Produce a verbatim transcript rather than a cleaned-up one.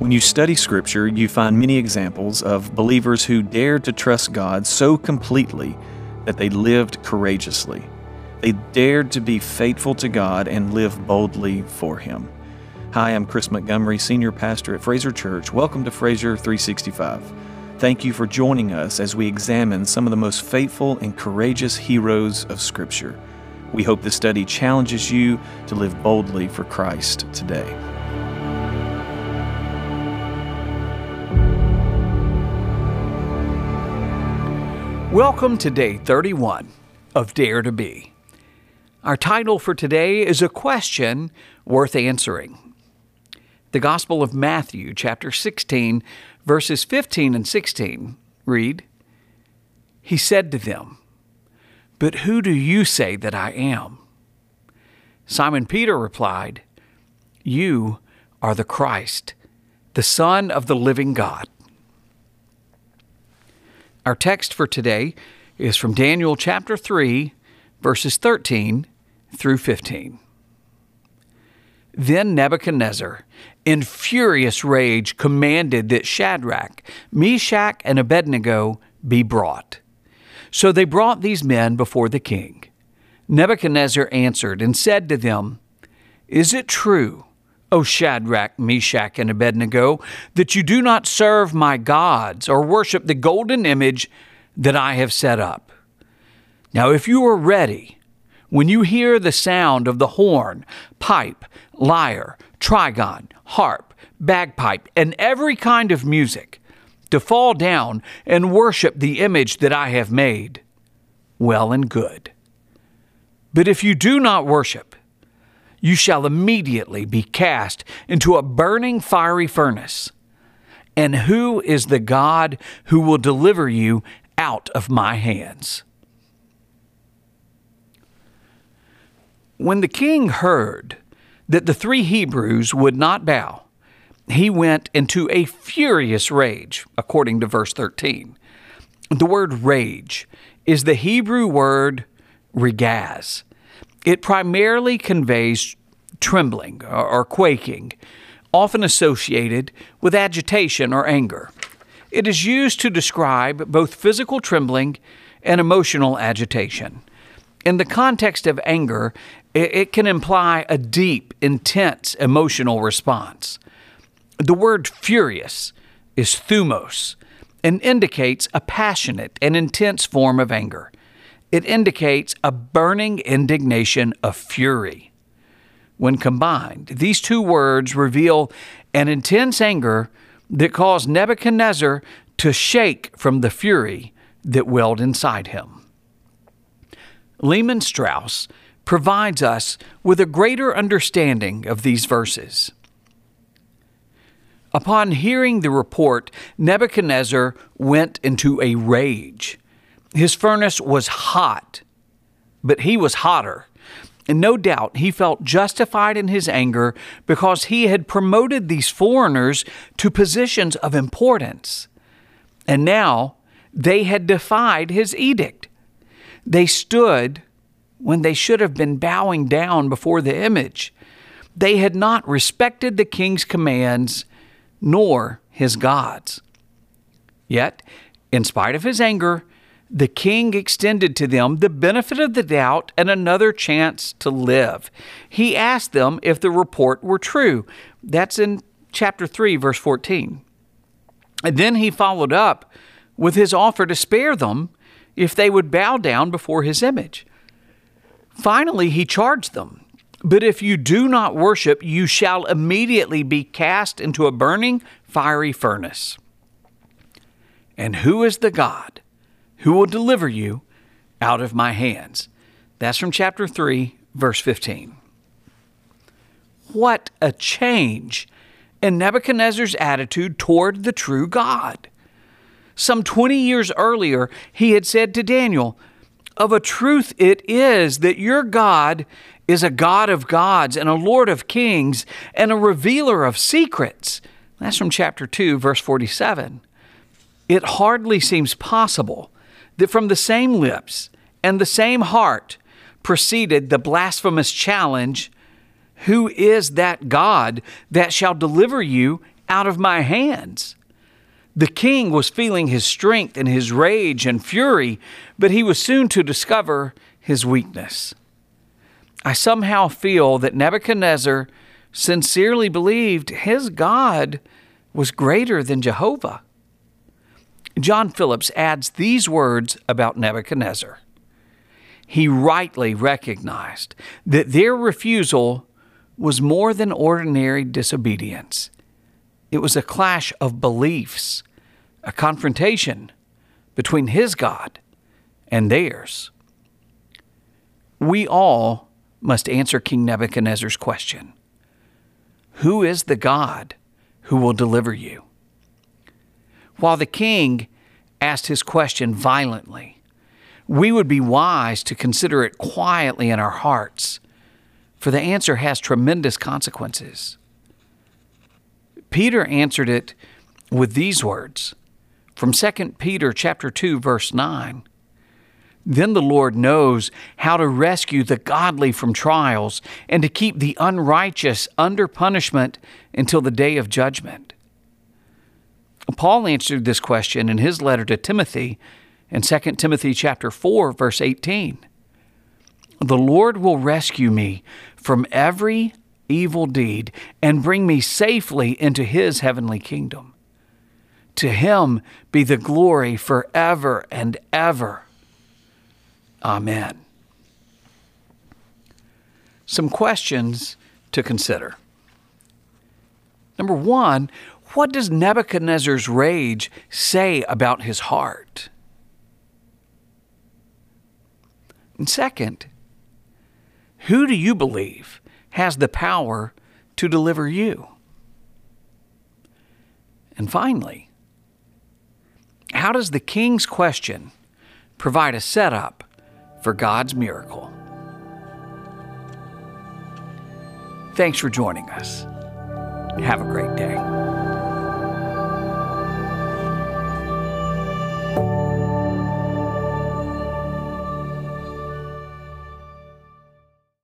When you study Scripture, you find many examples of believers who dared to trust God so completely that they lived courageously. They dared to be faithful to God and live boldly for Him. Hi, I'm Chris Montgomery, Senior Pastor at Fraser Church. Welcome to Fraser three sixty-five. Thank you for joining us as we examine some of the most faithful and courageous heroes of Scripture. We hope this study challenges you to live boldly for Christ today. Welcome to day thirty-one of Dare to Be. Our title for today is a question worth answering. The Gospel of Matthew, chapter sixteen, verses fifteen and sixteen, read, "He said to them, 'But who do you say that I am?' Simon Peter replied, 'You are the Christ, the Son of the living God.'" Our text for today is from Daniel chapter three, verses thirteen through fifteen. Then Nebuchadnezzar, in furious rage, commanded that Shadrach, Meshach, and Abednego be brought. So they brought these men before the king. Nebuchadnezzar answered and said to them, "Is it true, O Shadrach, Meshach, and Abednego, that you do not serve my gods or worship the golden image that I have set up? Now if you are ready, when you hear the sound of the horn, pipe, lyre, trigon, harp, bagpipe, and every kind of music, to fall down and worship the image that I have made, well and good. But if you do not worship, you shall immediately be cast into a burning fiery furnace. And who is the God who will deliver you out of my hands?" When the king heard that the three Hebrews would not bow, he went into a furious rage, according to verse thirteen. The word rage is the Hebrew word regaz. It primarily conveys trembling or quaking, often associated with agitation or anger. It is used to describe both physical trembling and emotional agitation. In the context of anger, it can imply a deep, intense emotional response. The word furious is thumos and indicates a passionate and intense form of anger. It indicates a burning indignation of fury. When combined, these two words reveal an intense anger that caused Nebuchadnezzar to shake from the fury that welled inside him. Lehman Strauss provides us with a greater understanding of these verses. Upon hearing the report, Nebuchadnezzar went into a rage. His furnace was hot, but he was hotter. And no doubt he felt justified in his anger because he had promoted these foreigners to positions of importance. And now they had defied his edict. They stood when they should have been bowing down before the image. They had not respected the king's commands nor his gods. Yet, in spite of his anger, the king extended to them the benefit of the doubt and another chance to live. He asked them if the report were true. That's in chapter three, verse fourteen. And then he followed up with his offer to spare them if they would bow down before his image. Finally, he charged them, "But if you do not worship, you shall immediately be cast into a burning fiery furnace. And who is the God who will deliver you out of my hands?" That's from chapter three, verse fifteen. What a change in Nebuchadnezzar's attitude toward the true God. Some twenty years earlier, he had said to Daniel, "Of a truth it is that your God is a God of gods and a Lord of kings and a revealer of secrets." That's from chapter two, verse forty-seven. It hardly seems possible that from the same lips and the same heart proceeded the blasphemous challenge, "Who is that God that shall deliver you out of my hands." The king was feeling his strength and his rage and fury, but he was soon to discover his weakness. I somehow feel that Nebuchadnezzar sincerely believed his God was greater than Jehovah. John Phillips adds these words about Nebuchadnezzar. He rightly recognized that their refusal was more than ordinary disobedience. It was a clash of beliefs, a confrontation between his God and theirs. We all must answer King Nebuchadnezzar's question: who is the God who will deliver you? While the king asked his question violently, we would be wise to consider it quietly in our hearts, for the answer has tremendous consequences. Peter answered it with these words from Second Peter chapter two, verse nine. "Then the Lord knows how to rescue the godly from trials and to keep the unrighteous under punishment until the day of judgment." Paul answered this question in his letter to Timothy in Second Timothy chapter four, verse eighteen. "The Lord will rescue me from every evil deed and bring me safely into his heavenly kingdom. To him be the glory forever and ever. Amen." Some questions to consider. Number one, what does Nebuchadnezzar's rage say about his heart? And second, who do you believe has the power to deliver you? And finally, how does the king's question provide a setup for God's miracle? Thanks for joining us. Have a great day.